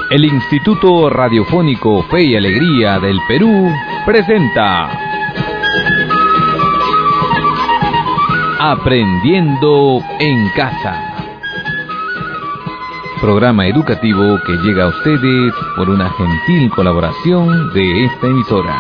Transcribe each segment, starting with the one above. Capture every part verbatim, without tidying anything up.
El Instituto Radiofónico Fe y Alegría del Perú presenta Aprendiendo en Casa. Programa educativo que llega a ustedes por una gentil colaboración de esta emisora.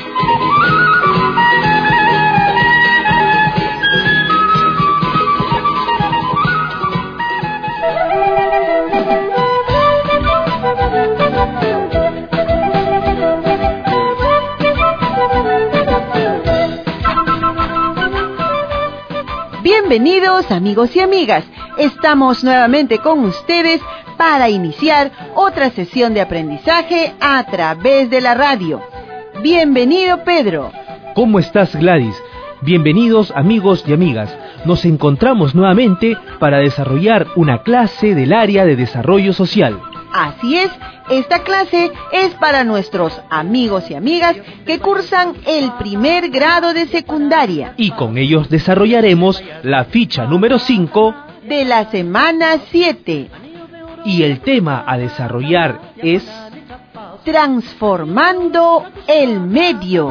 Bienvenidos amigos y amigas, estamos nuevamente con ustedes para iniciar otra sesión de aprendizaje a través de la radio. Bienvenido Pedro. ¿Cómo estás Gladys? Bienvenidos amigos y amigas, nos encontramos nuevamente para desarrollar una clase del área de desarrollo social. Así es, esta clase es para nuestros amigos y amigas que cursan el primer grado de secundaria. Y con ellos desarrollaremos la ficha número cinco de la semana siete. Y el tema a desarrollar es Transformando el medio.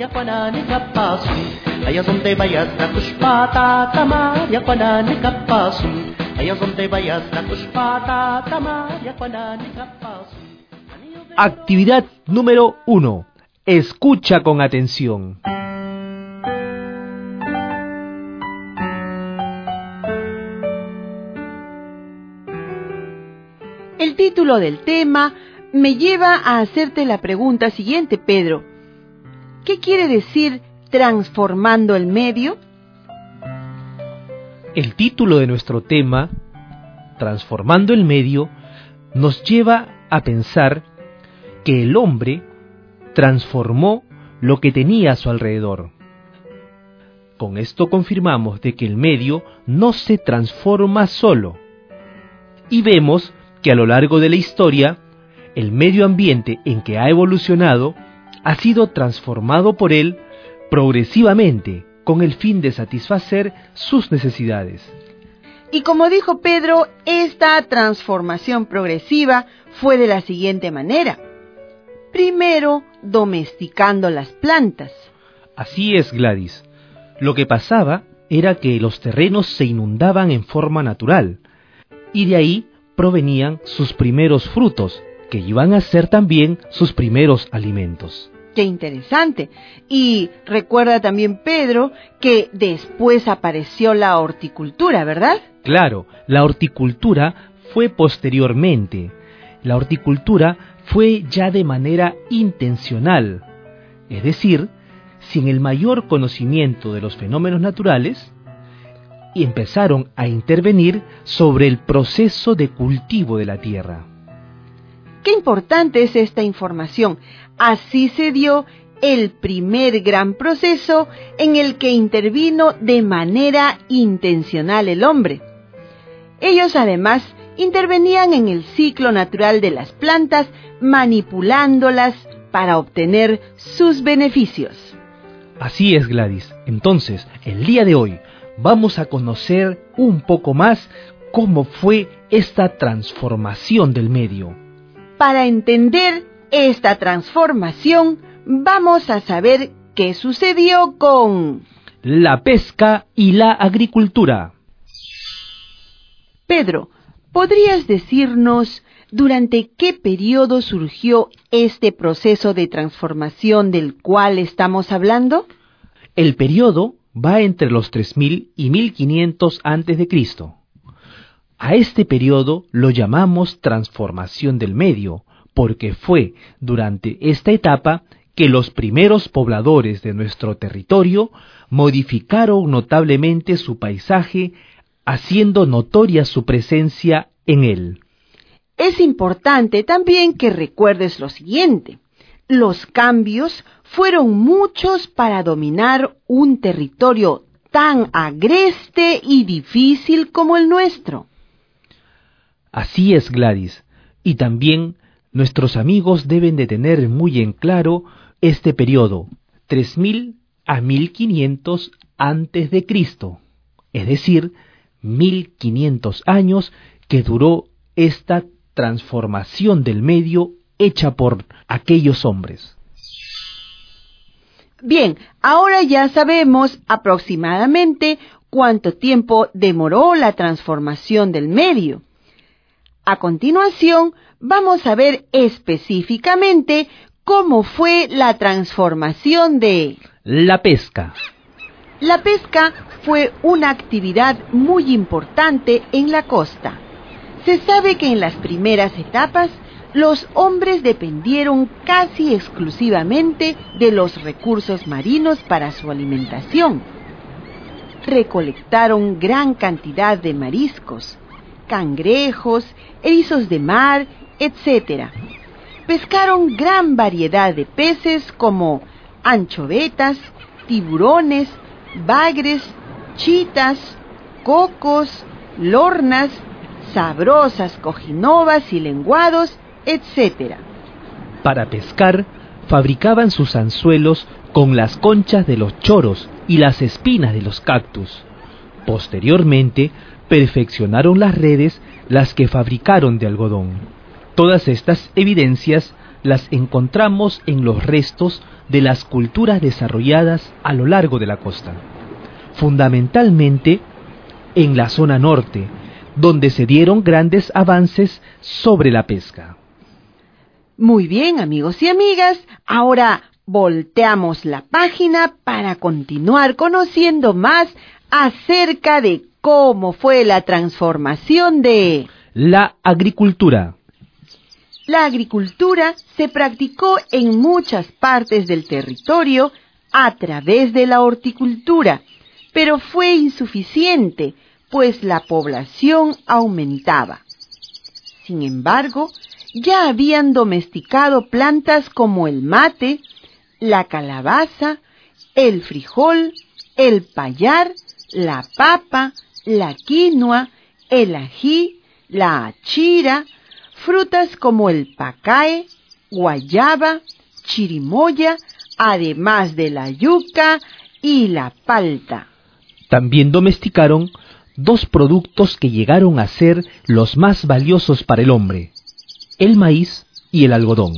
Allá donde vayas a tus patas, María Juanánica paso. Allá donde vayas a tus patas, María Juanánica paso. Actividad número uno. Escucha con atención. El título del tema me lleva a hacerte la pregunta siguiente, Pedro. ¿Qué quiere decir transformando el medio? El título de nuestro tema, Transformando el medio, nos lleva a pensar que el hombre transformó lo que tenía a su alrededor. Con esto confirmamos de que el medio no se transforma solo. Y vemos que a lo largo de la historia, el medio ambiente en que ha evolucionado ha sido transformado por él progresivamente, con el fin de satisfacer sus necesidades. Y como dijo Pedro, esta transformación progresiva fue de la siguiente manera. Primero, domesticando las plantas. Así es, Gladys. Lo que pasaba era que los terrenos se inundaban en forma natural, y de ahí provenían sus primeros frutos, que iban a ser también sus primeros alimentos. ¡Qué interesante! Y recuerda también, Pedro, que después apareció la horticultura, ¿verdad? Claro, la horticultura fue posteriormente. La horticultura fue ya de manera intencional, es decir, sin el mayor conocimiento de los fenómenos naturales, y empezaron a intervenir sobre el proceso de cultivo de la tierra. ¡Qué importante es esta información! Así se dio el primer gran proceso en el que intervino de manera intencional el hombre. Ellos además intervenían en el ciclo natural de las plantas, manipulándolas para obtener sus beneficios. Así es, Gladys. Entonces, el día de hoy vamos a conocer un poco más cómo fue esta transformación del medio. Para entender esta transformación, vamos a saber qué sucedió con la pesca y la agricultura. Pedro, ¿podrías decirnos durante qué periodo surgió este proceso de transformación del cual estamos hablando? El periodo va entre los tres mil y mil quinientos antes de Cristo. A este periodo lo llamamos transformación del medio, porque fue durante esta etapa que los primeros pobladores de nuestro territorio modificaron notablemente su paisaje, haciendo notoria su presencia en él. Es importante también que recuerdes lo siguiente. Los cambios fueron muchos para dominar un territorio tan agreste y difícil como el nuestro. Así es, Gladys, y también nuestros amigos deben de tener muy en claro este periodo, tres mil a mil quinientos antes de Cristo, es decir, mil quinientos años que duró esta transformación del medio hecha por aquellos hombres. Bien, ahora ya sabemos aproximadamente cuánto tiempo demoró la transformación del medio. A continuación, vamos a ver específicamente cómo fue la transformación de la pesca. La pesca fue una actividad muy importante en la costa. Se sabe que en las primeras etapas, los hombres dependieron casi exclusivamente de los recursos marinos para su alimentación. Recolectaron gran cantidad de mariscos, cangrejos, erizos de mar, etcétera. Pescaron gran variedad de peces como anchovetas, tiburones, bagres, chitas, cocos, lornas, sabrosas cojinovas y lenguados, etcétera. Para pescar, fabricaban sus anzuelos con las conchas de los choros y las espinas de los cactus. Posteriormente, perfeccionaron las redes, las que fabricaron de algodón. Todas estas evidencias las encontramos en los restos de las culturas desarrolladas a lo largo de la costa, fundamentalmente en la zona norte, donde se dieron grandes avances sobre la pesca. Muy bien, amigos y amigas, ahora volteamos la página para continuar conociendo más acerca de cómo fue la transformación de la agricultura. La agricultura se practicó en muchas partes del territorio a través de la horticultura, pero fue insuficiente, pues la población aumentaba. Sin embargo, ya habían domesticado plantas como el mate, la calabaza, el frijol, el payar, la papa, la quinoa, el ají, la achira, frutas como el pacae, guayaba, chirimoya, además de la yuca y la palta. También domesticaron dos productos que llegaron a ser los más valiosos para el hombre: el maíz y el algodón.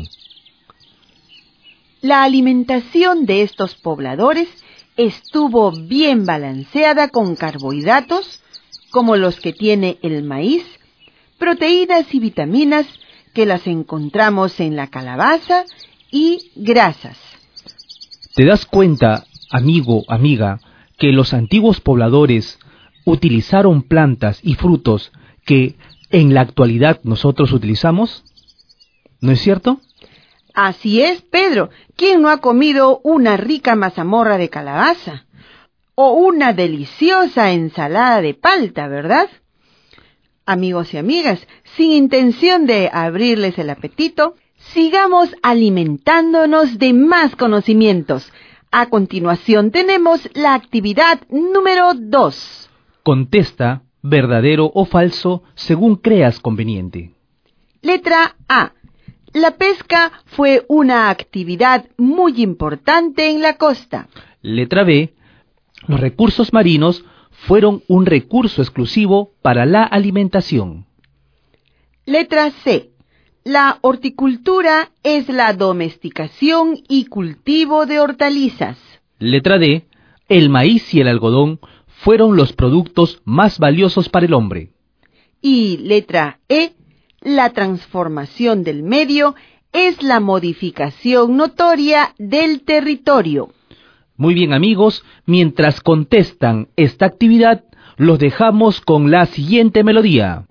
La alimentación de estos pobladores estuvo bien balanceada con carbohidratos, como los que tiene el maíz, proteínas y vitaminas que las encontramos en la calabaza, y grasas. ¿Te das cuenta, amigo, amiga, que los antiguos pobladores utilizaron plantas y frutos que en la actualidad nosotros utilizamos? ¿No es cierto? Así es, Pedro. ¿Quién no ha comido una rica mazamorra de calabaza? O una deliciosa ensalada de palta, ¿verdad? Amigos y amigas, sin intención de abrirles el apetito, sigamos alimentándonos de más conocimientos. A continuación tenemos la actividad número dos. Contesta verdadero o falso según creas conveniente. Letra A. La pesca fue una actividad muy importante en la costa. Letra B. Los recursos marinos fueron un recurso exclusivo para la alimentación. Letra C. La horticultura es la domesticación y cultivo de hortalizas. Letra D. El maíz y el algodón fueron los productos más valiosos para el hombre. Y letra E. La transformación del medio es la modificación notoria del territorio. Muy bien, amigos, mientras contestan esta actividad, los dejamos con la siguiente melodía.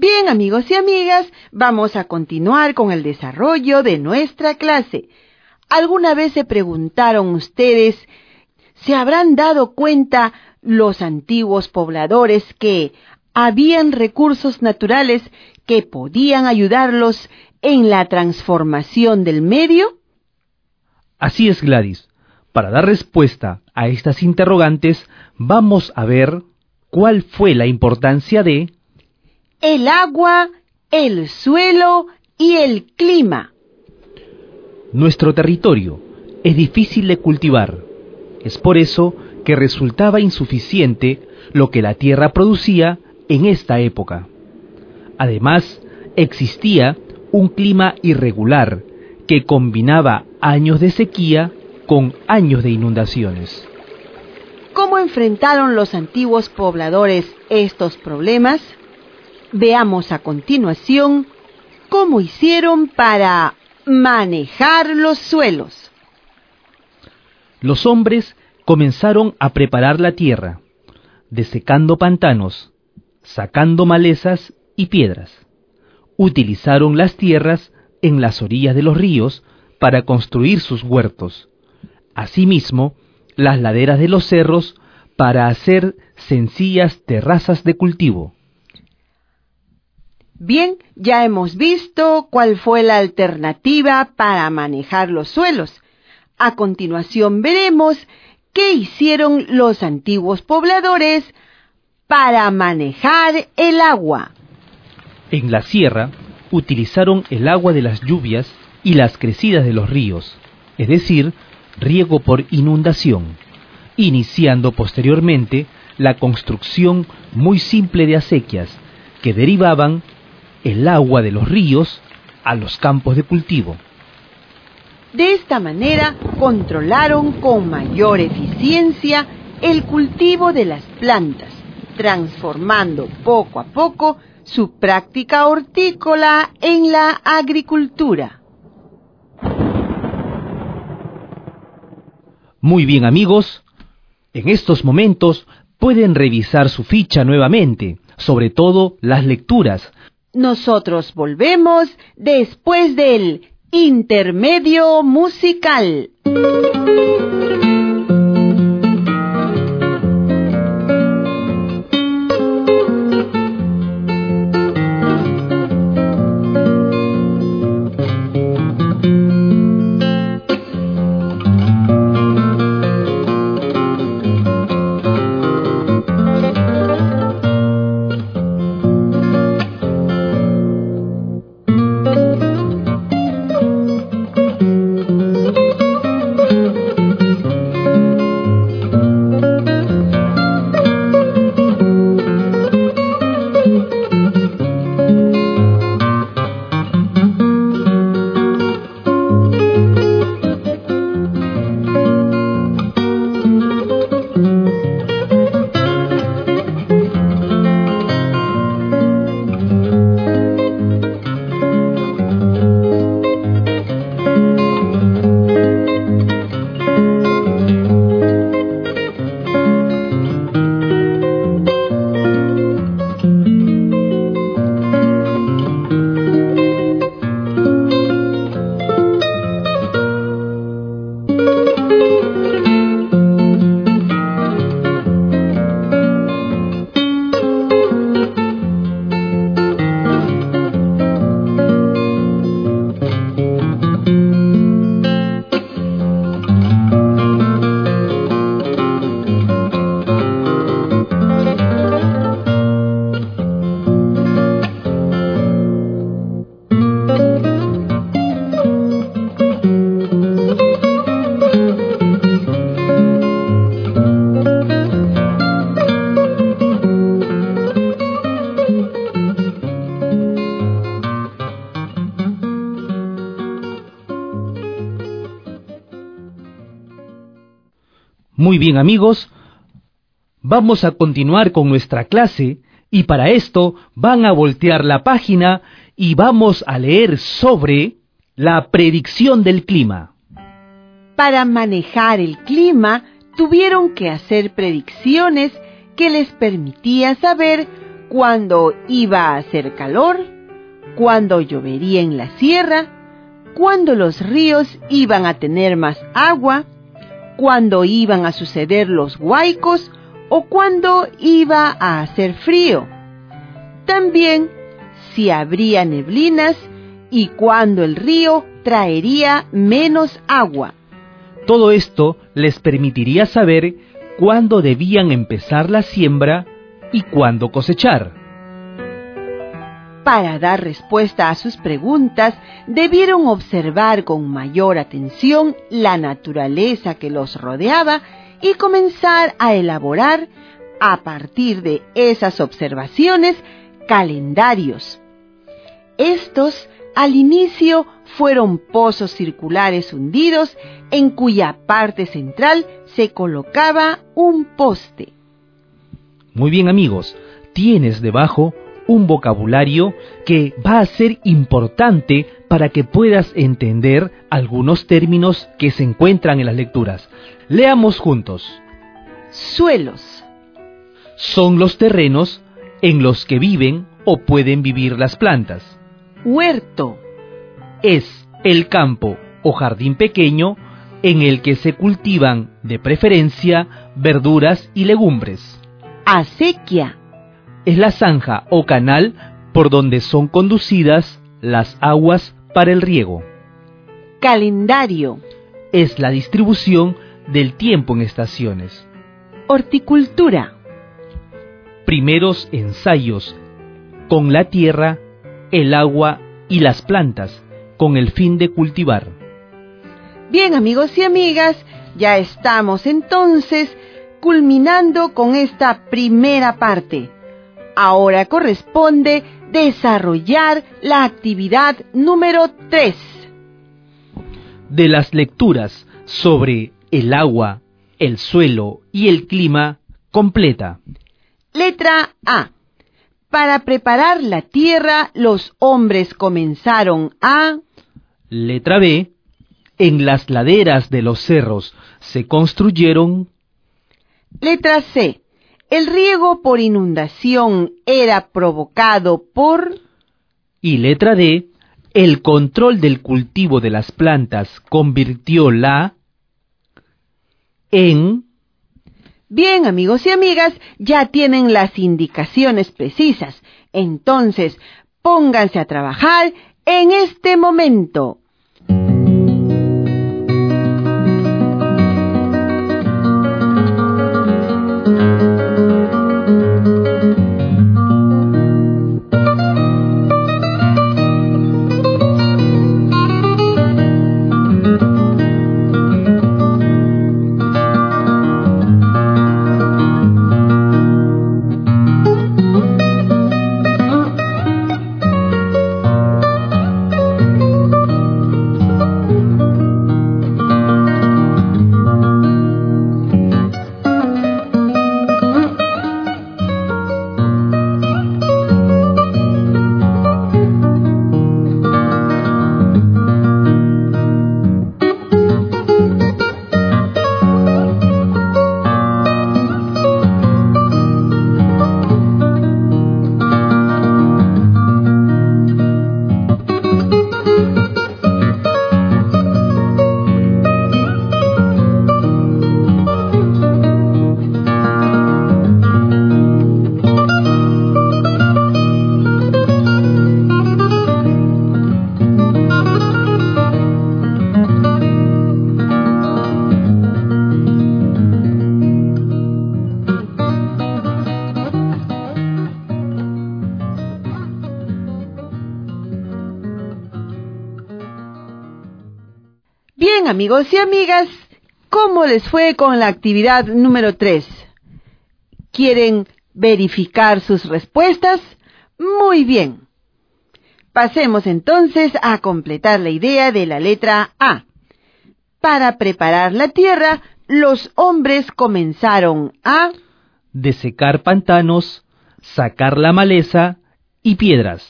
Bien, amigos y amigas, vamos a continuar con el desarrollo de nuestra clase. ¿Alguna vez se preguntaron ustedes, se habrán dado cuenta los antiguos pobladores que habían recursos naturales que podían ayudarlos en la transformación del medio? Así es, Gladys. Para dar respuesta a estas interrogantes, vamos a ver cuál fue la importancia de el agua, el suelo y el clima. Nuestro territorio es difícil de cultivar. Es por eso que resultaba insuficiente lo que la tierra producía en esta época. Además, existía un clima irregular que combinaba años de sequía con años de inundaciones. ¿Cómo enfrentaron los antiguos pobladores estos problemas? Veamos a continuación cómo hicieron para manejar los suelos. Los hombres comenzaron a preparar la tierra, desecando pantanos, sacando malezas y piedras. Utilizaron las tierras en las orillas de los ríos para construir sus huertos. Asimismo, las laderas de los cerros para hacer sencillas terrazas de cultivo. Bien, ya hemos visto cuál fue la alternativa para manejar los suelos. A continuación veremos qué hicieron los antiguos pobladores para manejar el agua. En la sierra, utilizaron el agua de las lluvias y las crecidas de los ríos, es decir, riego por inundación, iniciando posteriormente la construcción muy simple de acequias que derivaban el agua de los ríos a los campos de cultivo. De esta manera controlaron con mayor eficiencia el cultivo de las plantas, transformando poco a poco su práctica hortícola en la agricultura. Muy bien, amigos, en estos momentos pueden revisar su ficha nuevamente, sobre todo las lecturas. Nosotros volvemos después del intermedio musical. Muy bien, amigos, vamos a continuar con nuestra clase y para esto van a voltear la página y vamos a leer sobre la predicción del clima. Para manejar el clima, tuvieron que hacer predicciones que les permitía saber cuándo iba a hacer calor, cuándo llovería en la sierra, cuándo los ríos iban a tener más agua, cuándo iban a suceder los huaicos o cuándo iba a hacer frío. También si habría neblinas y cuándo el río traería menos agua. Todo esto les permitiría saber cuándo debían empezar la siembra y cuándo cosechar. Para dar respuesta a sus preguntas, debieron observar con mayor atención la naturaleza que los rodeaba y comenzar a elaborar, a partir de esas observaciones, calendarios. Estos, al inicio, fueron pozos circulares hundidos en cuya parte central se colocaba un poste. Muy bien, amigos, tienes debajo un vocabulario que va a ser importante para que puedas entender algunos términos que se encuentran en las lecturas. Leamos juntos. Suelos. Son los terrenos en los que viven o pueden vivir las plantas. Huerto. Es el campo o jardín pequeño en el que se cultivan, de preferencia, verduras y legumbres. Acequia. Es la zanja o canal por donde son conducidas las aguas para el riego. Calendario. Es la distribución del tiempo en estaciones. Horticultura. Primeros ensayos con la tierra, el agua y las plantas, con el fin de cultivar. Bien, amigos y amigas, ya estamos entonces culminando con esta primera parte. Ahora corresponde desarrollar la actividad número tres. De las lecturas sobre el agua, el suelo y el clima, completa. Letra A. Para preparar la tierra, los hombres comenzaron a... Letra B. En las laderas de los cerros se construyeron... Letra C. El riego por inundación era provocado por... Y letra D. El control del cultivo de las plantas convirtió la... en... Bien, amigos y amigas, ya tienen las indicaciones precisas. Entonces, pónganse a trabajar en este momento. Bien, amigos y amigas, ¿cómo les fue con la actividad número tres? ¿Quieren verificar sus respuestas? Muy bien. Pasemos entonces a completar la idea de la letra A. Para preparar la tierra, los hombres comenzaron a... desecar pantanos, sacar la maleza y piedras.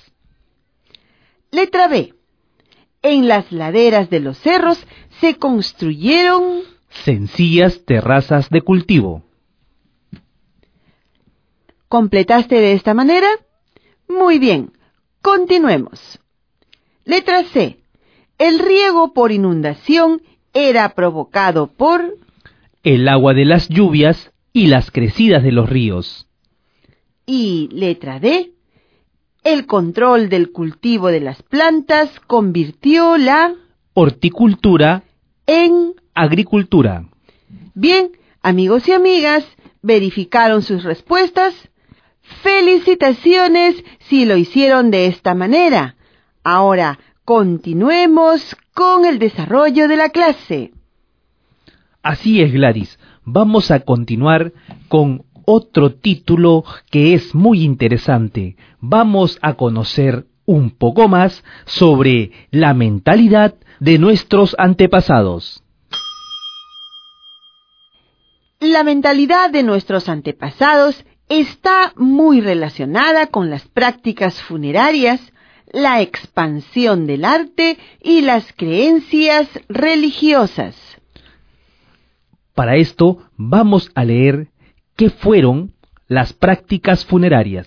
Letra B. En las laderas de los cerros se construyeron... sencillas terrazas de cultivo. ¿Completaste de esta manera? Muy bien, continuemos. Letra C. El riego por inundación era provocado por... el agua de las lluvias y las crecidas de los ríos. Y letra D. El control del cultivo de las plantas convirtió la... horticultura en... agricultura. Bien, amigos y amigas, ¿verificaron sus respuestas? Felicitaciones si lo hicieron de esta manera. Ahora, continuemos con el desarrollo de la clase. Así es, Gladys. Vamos a continuar con otro título que es muy interesante. Vamos a conocer un poco más sobre la mentalidad de nuestros antepasados. La mentalidad de nuestros antepasados está muy relacionada con las prácticas funerarias, la expansión del arte y las creencias religiosas. Para esto vamos a leer qué fueron las prácticas funerarias.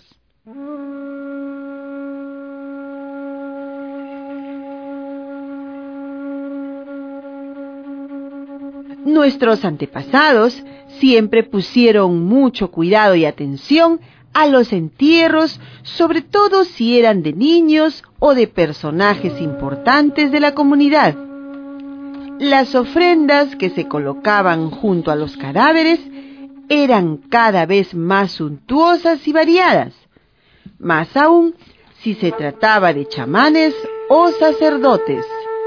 Nuestros antepasados siempre pusieron mucho cuidado y atención a los entierros, sobre todo si eran de niños o de personajes importantes de la comunidad. Las ofrendas que se colocaban junto a los cadáveres eran cada vez más suntuosas y variadas, más aún si se trataba de chamanes o sacerdotes.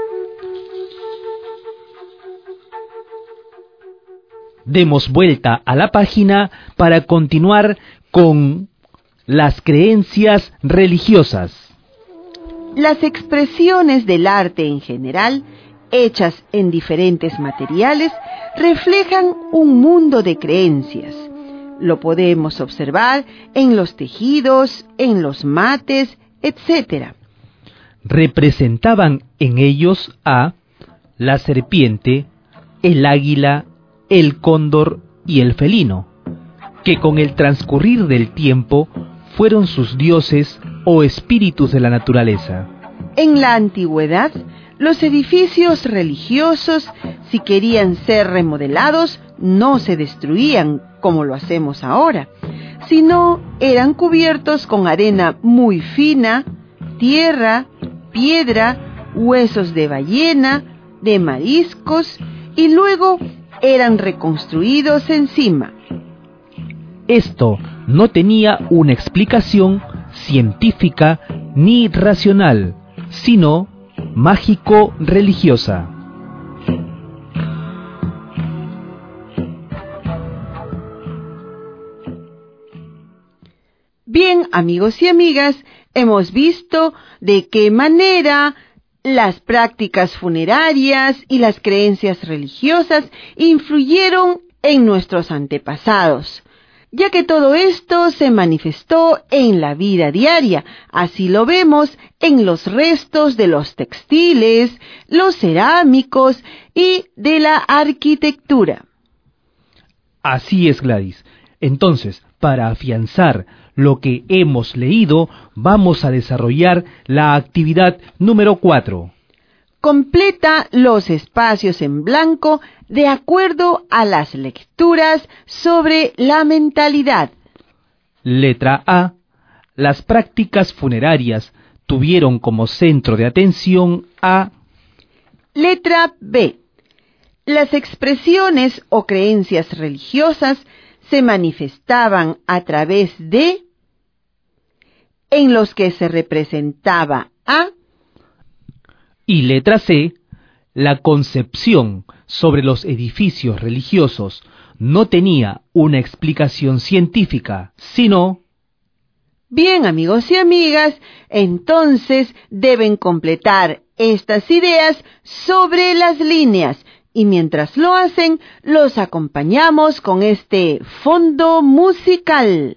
Demos vuelta a la página para continuar con las creencias religiosas. Las expresiones del arte en general, hechas en diferentes materiales, reflejan un mundo de creencias. Lo podemos observar en los tejidos, en los mates, etcétera. Representaban en ellos a la serpiente, el águila, el cóndor y el felino, que con el transcurrir del tiempo fueron sus dioses o espíritus de la naturaleza. En la antigüedad, los edificios religiosos, si querían ser remodelados, no se destruían como lo hacemos ahora, sino eran cubiertos con arena muy fina, tierra, piedra, huesos de ballena, de mariscos, y luego eran reconstruidos encima. Esto no tenía una explicación científica ni racional, sino mágico-religiosa. Bien, amigos y amigas, hemos visto de qué manera las prácticas funerarias y las creencias religiosas influyeron en nuestros antepasados, ya que todo esto se manifestó en la vida diaria. Así lo vemos en los restos de los textiles, los cerámicos y de la arquitectura. Así es, Gladys. Entonces, para afianzar lo que hemos leído, vamos a desarrollar la actividad número cuatro. Completa los espacios en blanco de acuerdo a las lecturas sobre la mentalidad. Letra A. Las prácticas funerarias tuvieron como centro de atención a... Letra B. Las expresiones o creencias religiosas se manifestaban a través de... en los que se representaba a... Y letra C. La concepción sobre los edificios religiosos no tenía una explicación científica, sino... Bien, amigos y amigas, entonces deben completar estas ideas sobre las líneas, y mientras lo hacen, los acompañamos con este fondo musical.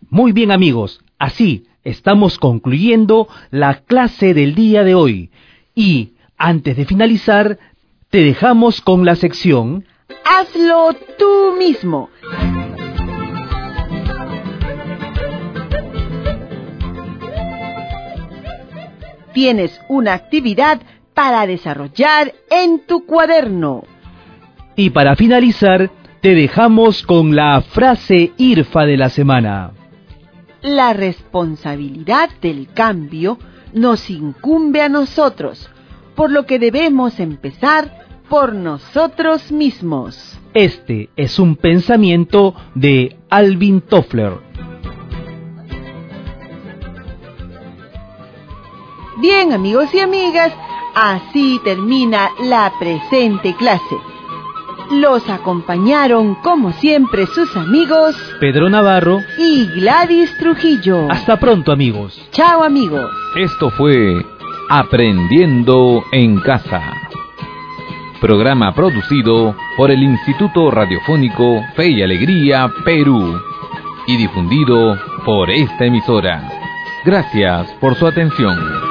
Muy bien, amigos, así estamos concluyendo la clase del día de hoy. Y antes de finalizar, te dejamos con la sección Hazlo tú mismo. Tienes una actividad para desarrollar en tu cuaderno. Y para finalizar, te dejamos con la frase IRFA de la semana. La responsabilidad del cambio nos incumbe a nosotros, por lo que debemos empezar por nosotros mismos. Este es un pensamiento de Alvin Toffler. Bien, amigos y amigas, así termina la presente clase. Los acompañaron, como siempre, sus amigos Pedro Navarro y Gladys Trujillo. Hasta pronto, amigos. Chao, amigos. Esto fue Aprendiendo en Casa. Programa producido por el Instituto Radiofónico Fe y Alegría, Perú. Y difundido por esta emisora. Gracias por su atención.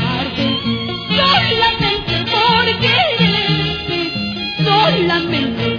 Solamente